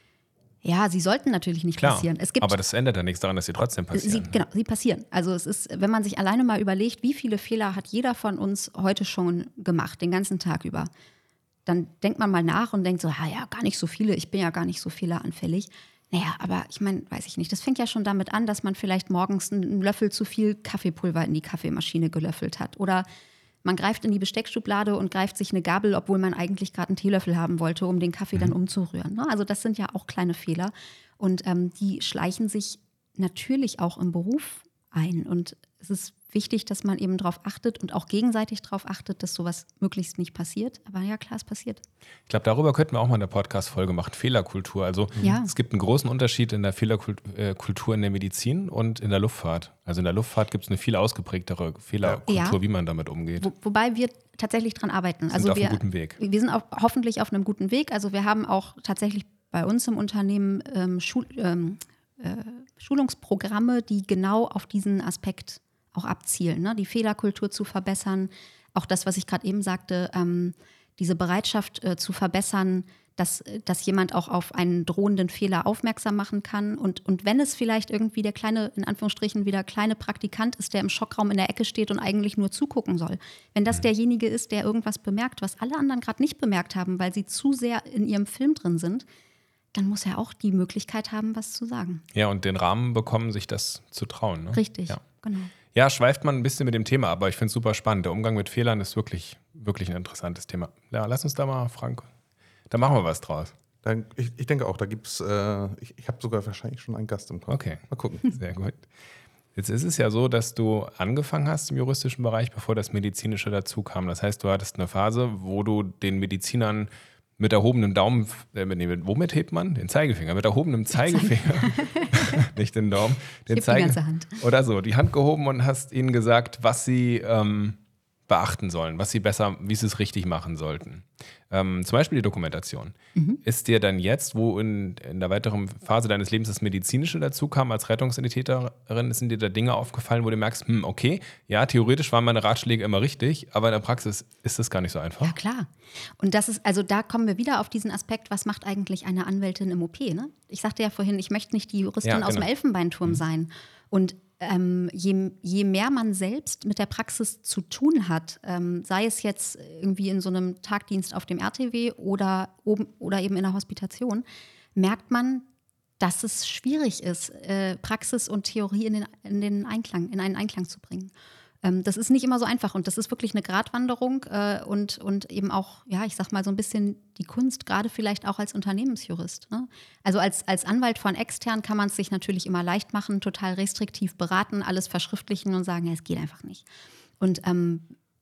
Speaker 2: Ja, sie sollten natürlich nicht
Speaker 4: Klar,
Speaker 2: passieren. Es gibt,
Speaker 4: aber das ändert ja nichts daran, dass sie trotzdem passieren.
Speaker 2: Sie, genau, sie passieren. Also es ist, wenn man sich alleine mal überlegt, wie viele Fehler hat jeder von uns heute schon gemacht, den ganzen Tag über, dann denkt man mal nach und denkt so, ja, ja, gar nicht so viele, ich bin ja gar nicht so fehleranfällig. Naja, aber ich meine, weiß ich nicht, das fängt ja schon damit an, dass man vielleicht morgens einen Löffel zu viel Kaffeepulver in die Kaffeemaschine gelöffelt hat. Oder man greift in die Besteckschublade und greift sich eine Gabel, obwohl man eigentlich gerade einen Teelöffel haben wollte, um den Kaffee mhm. dann umzurühren. Ne? Also das sind ja auch kleine Fehler. Und ähm, die schleichen sich natürlich auch im Beruf ein. Und es ist wichtig, dass man eben darauf achtet und auch gegenseitig darauf achtet, dass sowas möglichst nicht passiert. Aber ja, klar, es passiert.
Speaker 4: Ich glaube, darüber könnten wir auch mal eine Podcast-Folge machen, Fehlerkultur. Also
Speaker 2: ja.
Speaker 4: Es gibt einen großen Unterschied in der Fehlerkultur in der Medizin und in der Luftfahrt. Also in der Luftfahrt gibt es eine viel ausgeprägtere Fehlerkultur, ja. wie man damit umgeht.
Speaker 2: Wo, wobei wir tatsächlich dran arbeiten.
Speaker 4: Sind
Speaker 2: also
Speaker 4: auf
Speaker 2: wir,
Speaker 4: einem guten Weg.
Speaker 2: Wir sind auch hoffentlich auf einem guten Weg. Also wir haben auch tatsächlich bei uns im Unternehmen ähm, Schul, ähm, äh, Schulungsprogramme, die genau auf diesen Aspekt auch abzielen, ne? Die Fehlerkultur zu verbessern. Auch das, was ich gerade eben sagte, ähm, diese Bereitschaft äh, zu verbessern, dass, dass jemand auch auf einen drohenden Fehler aufmerksam machen kann. Und, und wenn es vielleicht irgendwie der kleine, in Anführungsstrichen wieder kleine Praktikant ist, der im Schockraum in der Ecke steht und eigentlich nur zugucken soll. Wenn das derjenige ist, der irgendwas bemerkt, was alle anderen gerade nicht bemerkt haben, weil sie zu sehr in ihrem Film drin sind, dann muss er auch die Möglichkeit haben, was zu sagen.
Speaker 4: Ja, und den Rahmen bekommen, sich das zu trauen. Ne?
Speaker 2: Richtig,
Speaker 4: ja.
Speaker 2: genau.
Speaker 4: Ja, schweift man ein bisschen mit dem Thema, aber ich finde es super spannend. Der Umgang mit Fehlern ist wirklich, wirklich ein interessantes Thema. Ja, lass uns da mal, Frank, da machen wir was draus.
Speaker 1: Da, ich, ich denke auch, da gibt es, äh, ich, ich habe sogar wahrscheinlich schon einen Gast im Kopf.
Speaker 4: Okay.
Speaker 1: Mal gucken.
Speaker 4: Sehr gut. Jetzt ist es ja so, dass du angefangen hast im juristischen Bereich, bevor das Medizinische dazu kam. Das heißt, du hattest eine Phase, wo du den Medizinern mit erhobenem Daumen, äh, nee, womit hebt man? Den Zeigefinger. Mit erhobenem Zeigefinger, nicht den Daumen, den
Speaker 2: Heb die ganze Hand.
Speaker 4: Oder so, die Hand gehoben und hast ihnen gesagt, was sie ähm, beachten sollen, was sie besser, wie sie es richtig machen sollten. Ähm, zum Beispiel die Dokumentation. Mhm. Ist dir dann jetzt, wo in, in der weiteren Phase deines Lebens das Medizinische dazu kam, als Rettungssanitäterin, sind dir da Dinge aufgefallen, wo du merkst, hm, okay, ja, theoretisch waren meine Ratschläge immer richtig, aber in der Praxis ist das gar nicht so einfach?
Speaker 2: Ja, klar. Und das ist, also da kommen wir wieder auf diesen Aspekt, was macht eigentlich eine Anwältin im O P, ne? Ich sagte ja vorhin, ich möchte nicht die Juristin ja, genau. aus dem Elfenbeinturm mhm. sein. Und Ähm, je, je mehr man selbst mit der Praxis zu tun hat, ähm, sei es jetzt irgendwie in so einem Tagdienst auf dem R T W oder, oben, oder eben in der Hospitation, merkt man, dass es schwierig ist, äh, Praxis und Theorie in den, in den Einklang, in einen Einklang zu bringen. Ähm, das ist nicht immer so einfach und das ist wirklich eine Gratwanderung äh, und, und eben auch, ja, ich sag mal so ein bisschen die Kunst, gerade vielleicht auch als Unternehmensjurist. Ne? Also als, als Anwalt von extern kann man es sich natürlich immer leicht machen, total restriktiv beraten, alles verschriftlichen und sagen, ja, es geht einfach nicht. Und ähm,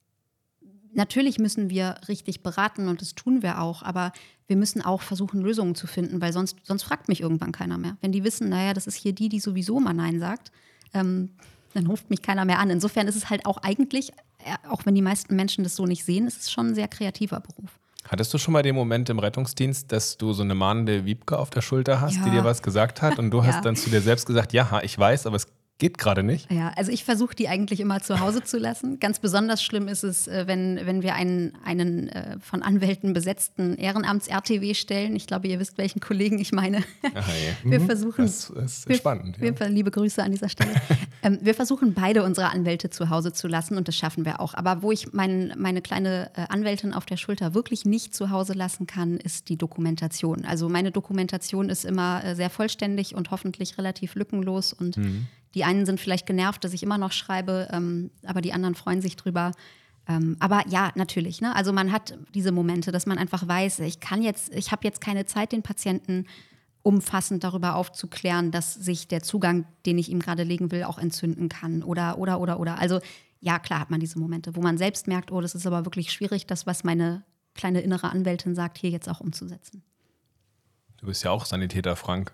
Speaker 2: natürlich müssen wir richtig beraten und das tun wir auch, aber wir müssen auch versuchen, Lösungen zu finden, weil sonst, sonst fragt mich irgendwann keiner mehr. Wenn die wissen, naja, das ist hier die, die sowieso mal Nein sagt, ähm, Dann ruft mich keiner mehr an. Insofern ist es halt auch eigentlich, auch wenn die meisten Menschen das so nicht sehen, ist es schon ein sehr kreativer Beruf.
Speaker 4: Hattest du schon mal den Moment im Rettungsdienst, dass du so eine mahnende Wiebke auf der Schulter hast,
Speaker 2: Ja.
Speaker 4: die dir was gesagt hat und du
Speaker 2: Ja.
Speaker 4: hast dann zu dir selbst gesagt, ja, ich weiß, aber es geht gerade nicht?
Speaker 2: Ja, also ich versuche die eigentlich immer zu Hause zu lassen. Ganz besonders schlimm ist es, äh, wenn, wenn wir einen, einen äh, von Anwälten besetzten Ehrenamts-R T W stellen. Ich glaube, ihr wisst, welchen Kollegen ich meine.
Speaker 4: Ach, je.
Speaker 2: Wir versuchen,
Speaker 4: Das ist
Speaker 2: wir,
Speaker 4: spannend. Ja.
Speaker 2: Wir, liebe Grüße an dieser Stelle. ähm, wir versuchen beide unsere Anwälte zu Hause zu lassen und das schaffen wir auch. Aber wo ich mein, meine kleine äh, Anwältin auf der Schulter wirklich nicht zu Hause lassen kann, ist die Dokumentation. Also meine Dokumentation ist immer äh, sehr vollständig und hoffentlich relativ lückenlos und
Speaker 4: Mhm.
Speaker 2: die einen sind vielleicht genervt, dass ich immer noch schreibe, ähm, aber die anderen freuen sich drüber. Ähm, aber ja, natürlich. Ne? Also man hat diese Momente, dass man einfach weiß, ich kann jetzt, ich habe jetzt keine Zeit, den Patienten umfassend darüber aufzuklären, dass sich der Zugang, den ich ihm gerade legen will, auch entzünden kann. Oder, oder, oder, oder. Also ja, klar hat man diese Momente, wo man selbst merkt, oh, das ist aber wirklich schwierig, das, was meine kleine innere Anwältin sagt, hier jetzt auch umzusetzen.
Speaker 4: Du bist ja auch Sanitäter, Frank.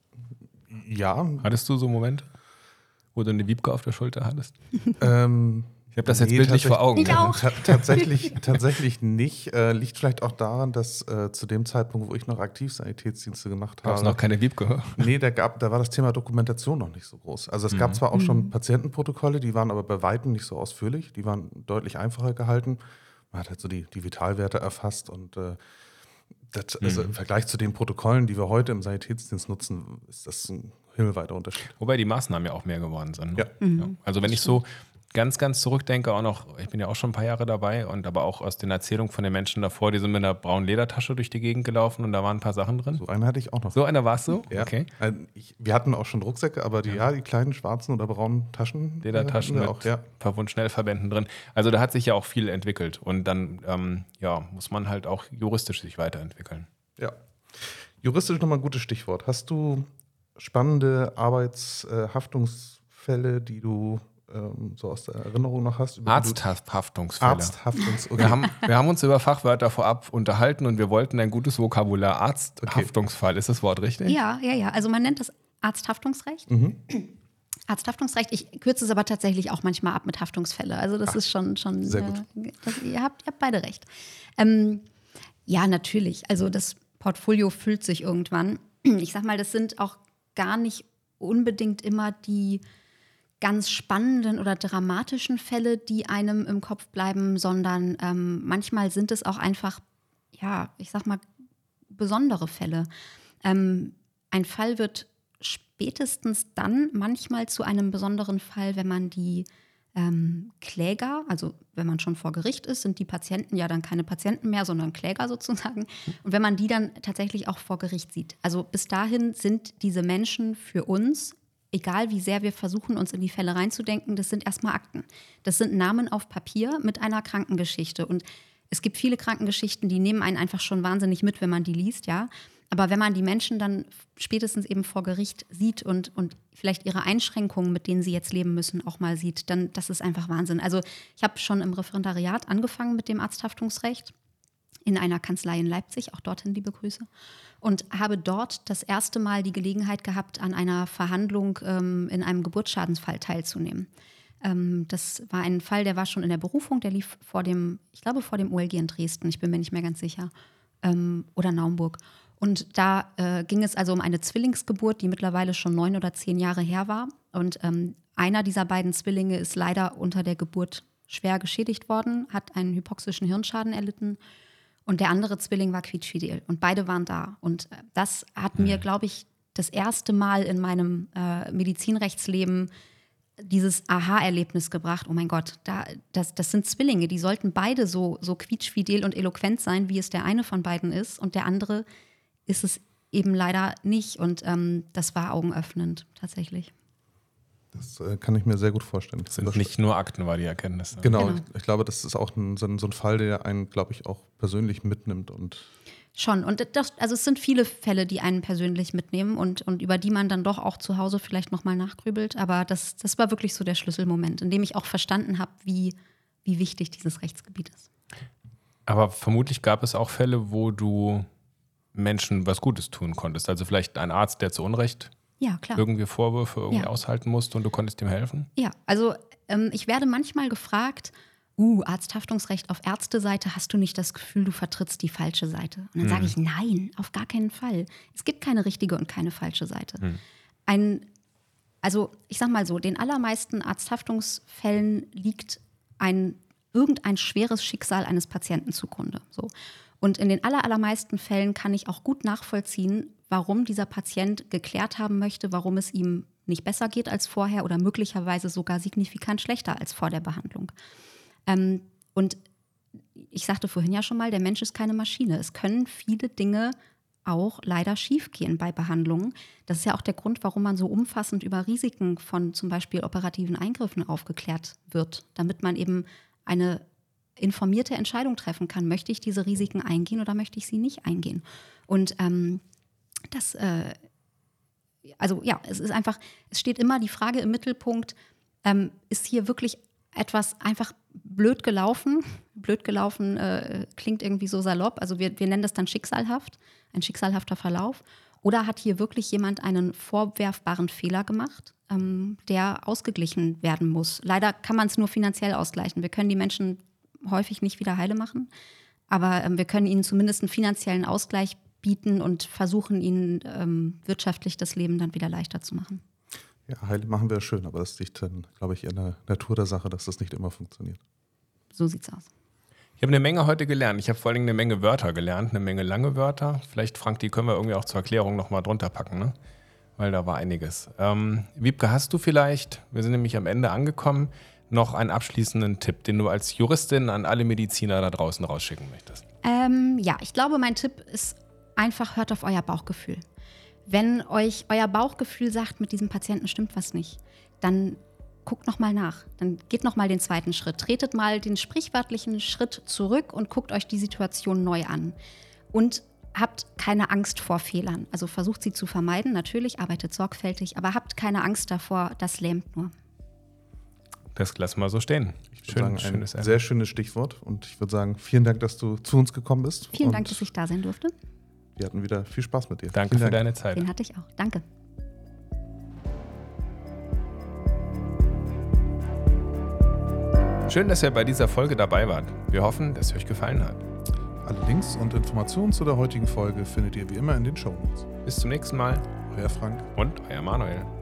Speaker 1: Ja,
Speaker 4: Hattest du so Momente, wo du eine Wiebke auf der Schulter hattest?
Speaker 1: ähm,
Speaker 4: Ich habe das jetzt
Speaker 1: nee,
Speaker 4: bildlich vor Augen.
Speaker 2: Ich auch.
Speaker 1: Ta tatsächlich, tatsächlich nicht. Äh, liegt vielleicht auch daran, dass äh, zu dem Zeitpunkt, wo ich noch aktiv Sanitätsdienste gemacht
Speaker 4: Gab es
Speaker 1: habe,
Speaker 4: noch keine Wiebke?
Speaker 1: nee, da, gab, da war das Thema Dokumentation noch nicht so groß. Also es gab zwar auch schon Patientenprotokolle, die waren aber bei Weitem nicht so ausführlich, die waren deutlich einfacher gehalten. Man hat halt so die, die Vitalwerte erfasst und äh, das, also im Vergleich zu den Protokollen, die wir heute im Sanitätsdienst nutzen, ist das ein himmelweiter Unterschied.
Speaker 4: Wobei die Maßnahmen ja auch mehr geworden sind. Ne?
Speaker 1: Ja.
Speaker 4: Ja. Also wenn ich so ganz, ganz zurückdenke, auch noch, ich bin ja auch schon ein paar Jahre dabei und aber auch aus den Erzählungen von den Menschen davor, die sind mit einer braunen Ledertasche durch die Gegend gelaufen und da waren ein paar Sachen drin.
Speaker 1: So eine hatte ich auch noch.
Speaker 4: So einer warst du?
Speaker 1: Ja.
Speaker 4: Okay.
Speaker 1: Äh, Ich, wir hatten auch schon Rucksäcke, aber die, ja. die kleinen schwarzen oder braunen Taschen.
Speaker 4: Ledertaschen
Speaker 1: äh,
Speaker 4: mit
Speaker 1: hatten wir auch, ja.
Speaker 4: ein paar Wundschnellverbänden drin. Also da hat sich ja auch viel entwickelt und dann ähm, ja, muss man halt auch juristisch sich weiterentwickeln.
Speaker 1: Ja. Juristisch nochmal ein gutes Stichwort. Hast du spannende Arbeitshaftungsfälle, die du ähm, so aus der Erinnerung noch hast? über die du-
Speaker 4: Arzthaftungsfälle.
Speaker 1: Arzthaftungs. Okay.
Speaker 4: Wir haben, wir haben uns über Fachwörter vorab unterhalten und wir wollten ein gutes Vokabular. Arzthaftungsfall, ist das Wort richtig?
Speaker 2: Ja, ja, ja. Also man nennt das Arzthaftungsrecht. Arzthaftungsrecht. Ich kürze es aber tatsächlich auch manchmal ab mit Haftungsfälle. Also das ist schon, schon
Speaker 1: sehr gut.
Speaker 2: Äh, das, ihr, habt, ihr habt beide recht. Ähm, ja, natürlich. Also das Portfolio füllt sich irgendwann. Ich sag mal, das sind auch gar nicht unbedingt immer die ganz spannenden oder dramatischen Fälle, die einem im Kopf bleiben, sondern ähm, manchmal sind es auch einfach, ja, ich sag mal, besondere Fälle. Ähm, ein Fall wird spätestens dann manchmal zu einem besonderen Fall, wenn man die ähm, Kläger, also wenn man schon vor Gericht ist, sind die Patienten ja dann keine Patienten mehr, sondern Kläger sozusagen. Und wenn man die dann tatsächlich auch vor Gericht sieht. Also bis dahin sind diese Menschen für uns, egal wie sehr wir versuchen, uns in die Fälle reinzudenken, das sind erstmal Akten. Das sind Namen auf Papier mit einer Krankengeschichte. Und es gibt viele Krankengeschichten, die nehmen einen einfach schon wahnsinnig mit, wenn man die liest, ja. Aber wenn man die Menschen dann spätestens eben vor Gericht sieht und, und vielleicht ihre Einschränkungen, mit denen sie jetzt leben müssen, auch mal sieht, dann das ist einfach Wahnsinn. Also ich habe schon im Referendariat angefangen mit dem Arzthaftungsrecht in einer Kanzlei in Leipzig, auch dorthin liebe Grüße, und habe dort das erste Mal die Gelegenheit gehabt, an einer Verhandlung ähm, in einem Geburtsschadensfall teilzunehmen. Ähm, das war ein Fall, der war schon in der Berufung, der lief vor dem, ich glaube vor dem O L G in Dresden, ich bin mir nicht mehr ganz sicher, ähm, oder Naumburg. Und da äh, ging es also um eine Zwillingsgeburt, die mittlerweile schon neun oder zehn Jahre her war. Und ähm, einer dieser beiden Zwillinge ist leider unter der Geburt schwer geschädigt worden, hat einen hypoxischen Hirnschaden erlitten. Und der andere Zwilling war quietschfidel. Und beide waren da. Und äh, das hat mir, glaube ich, das erste Mal in meinem äh, Medizinrechtsleben dieses Aha-Erlebnis gebracht. Oh mein Gott, da, das, das sind Zwillinge. Die sollten beide so, so quietschfidel und eloquent sein, wie es der eine von beiden ist. Und der andere ist es eben leider nicht. Und ähm, das war augenöffnend tatsächlich.
Speaker 1: Das äh, kann ich mir sehr gut vorstellen.
Speaker 4: Das sind nicht nur Akten, war die Erkenntnis.
Speaker 1: Genau,
Speaker 2: Genau.
Speaker 1: Ich, ich glaube, das ist auch ein, so, ein, so ein Fall, der einen, glaube ich, auch persönlich mitnimmt. Und
Speaker 2: Schon. Und das, also es sind viele Fälle, die einen persönlich mitnehmen und, und über die man dann doch auch zu Hause vielleicht nochmal nachgrübelt. Aber das, das war wirklich so der Schlüsselmoment, in dem ich auch verstanden habe, wie, wie wichtig dieses Rechtsgebiet ist.
Speaker 4: Aber vermutlich gab es auch Fälle, wo du Menschen was Gutes tun konntest. Also vielleicht ein Arzt, der zu Unrecht
Speaker 2: Ja, klar.
Speaker 4: irgendwie Vorwürfe irgendwie
Speaker 2: Ja.
Speaker 4: aushalten musste und du konntest ihm helfen?
Speaker 2: Ja, also ähm, ich werde manchmal gefragt, uh, Arzthaftungsrecht auf Ärzteseite, hast du nicht das Gefühl, du vertrittst die falsche Seite? Und dann sage ich, nein, auf gar keinen Fall. Es gibt keine richtige und keine falsche Seite.
Speaker 4: Hm.
Speaker 2: Ein, also ich sag mal so, den allermeisten Arzthaftungsfällen liegt ein, irgendein schweres Schicksal eines Patienten zugrunde. So. Und in den aller, allermeisten Fällen kann ich auch gut nachvollziehen, warum dieser Patient geklärt haben möchte, warum es ihm nicht besser geht als vorher oder möglicherweise sogar signifikant schlechter als vor der Behandlung. Ähm, und ich sagte vorhin ja schon mal, der Mensch ist keine Maschine. Es können viele Dinge auch leider schiefgehen bei Behandlungen. Das ist ja auch der Grund, warum man so umfassend über Risiken von zum Beispiel operativen Eingriffen aufgeklärt wird, damit man eben eine informierte Entscheidung treffen kann. Möchte ich diese Risiken eingehen oder möchte ich sie nicht eingehen? Und ähm, das, äh, also ja, es ist einfach, es steht immer die Frage im Mittelpunkt, ähm, ist hier wirklich etwas einfach blöd gelaufen? Blöd gelaufen äh, klingt irgendwie so salopp. Also wir, wir nennen das dann schicksalhaft, ein schicksalhafter Verlauf. Oder hat hier wirklich jemand einen vorwerfbaren Fehler gemacht, ähm, der ausgeglichen werden muss? Leider kann man es nur finanziell ausgleichen. Wir können die Menschen häufig nicht wieder heile machen, aber ähm, wir können ihnen zumindest einen finanziellen Ausgleich bieten und versuchen, ihnen ähm, wirtschaftlich das Leben dann wieder leichter zu machen.
Speaker 1: Ja, heile machen wir schön, aber das liegt dann, glaube ich, in der Natur der Sache, dass das nicht immer funktioniert.
Speaker 2: So sieht's aus.
Speaker 4: Ich habe eine Menge heute gelernt. Ich habe vor allem eine Menge Wörter gelernt, eine Menge lange Wörter. Vielleicht, Frank, die können wir irgendwie auch zur Erklärung nochmal drunter packen, ne? Weil da war einiges. Ähm, Wiebke, hast du vielleicht, wir sind nämlich am Ende angekommen, noch einen abschließenden Tipp, den du als Juristin an alle Mediziner da draußen rausschicken möchtest?
Speaker 2: Ähm, ja, ich glaube, mein Tipp ist einfach, hört auf euer Bauchgefühl. Wenn euch euer Bauchgefühl sagt, mit diesem Patienten stimmt was nicht, dann guckt noch mal nach. Dann geht noch mal den zweiten Schritt. Tretet mal den sprichwörtlichen Schritt zurück und guckt euch die Situation neu an. Und habt keine Angst vor Fehlern. Also versucht sie zu vermeiden, natürlich, arbeitet sorgfältig, aber habt keine Angst davor, das lähmt nur.
Speaker 4: Das lassen wir so stehen.
Speaker 1: Ich würde sagen, ein schönes sehr schönes Stichwort. Und ich würde sagen, vielen Dank, dass du zu uns gekommen bist.
Speaker 2: Vielen
Speaker 1: und
Speaker 2: Dank, dass ich da sein durfte.
Speaker 1: Wir hatten wieder viel Spaß mit dir.
Speaker 4: Danke für deine Zeit.
Speaker 2: Den hatte ich auch. Danke.
Speaker 4: Schön, dass ihr bei dieser Folge dabei wart. Wir hoffen, dass es euch gefallen hat.
Speaker 1: Alle Links und Informationen zu der heutigen Folge findet ihr wie immer in den Shownotes.
Speaker 4: Bis zum nächsten Mal.
Speaker 1: Euer Frank
Speaker 4: und euer Manuel.